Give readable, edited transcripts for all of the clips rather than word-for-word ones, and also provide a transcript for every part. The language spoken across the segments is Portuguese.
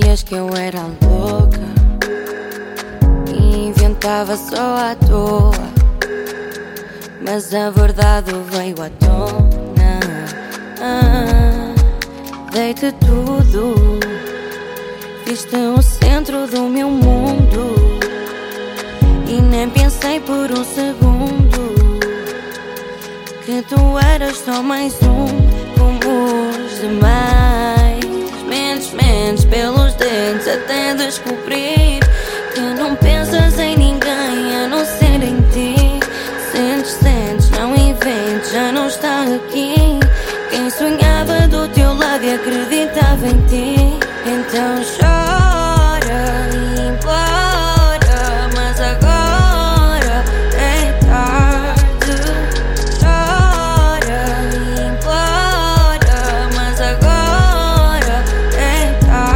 dizias que eu era louca e inventava só à toa, mas a verdade veio à tona. Dei-te tudo, fiz-te o centro do meu mundo e nem pensei por um segundo que tu eras só mais um como os demais. Mentes pelos dentes até descobrir que não pensas em ninguém a não ser em ti. Sentes, não inventes, já não está aqui quem sonhava do teu lado e acreditava em ti. Então chora e implora, mas agora é tarde. Chora e implora, mas agora é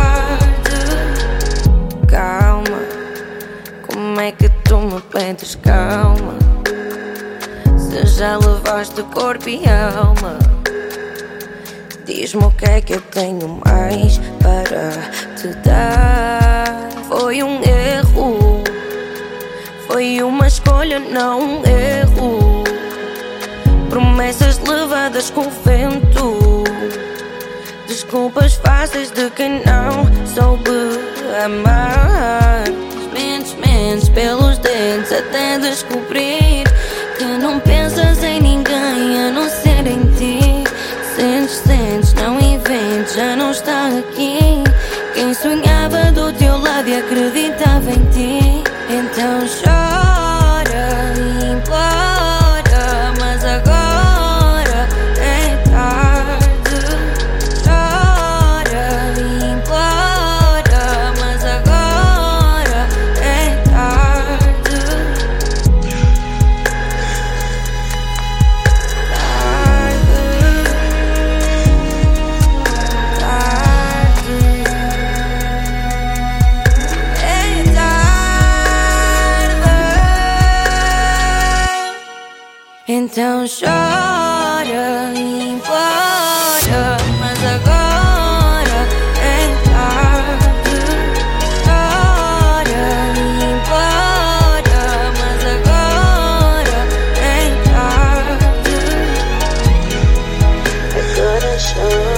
tarde. Calma, como é que tu me pedes calma se já levaste corpo e alma? Diz-me o que é que eu tenho mais para te dar. Foi um erro, foi uma escolha, não um erro. Promessas levadas com o vento, desculpas fáceis de quem não soube amar. Mentes pelos dentes até descobrir que não pensas em ninguém a não ser em ti. Sentes, não inventes, já não está aqui quem sonhava do teu lado e acreditava em ti. Então chora e implora, mas agora é tarde. Chora e implora, mas agora é tarde. Então chora e implora, mas agora é tarde. Chora e implora, mas agora é tarde. Agora chora.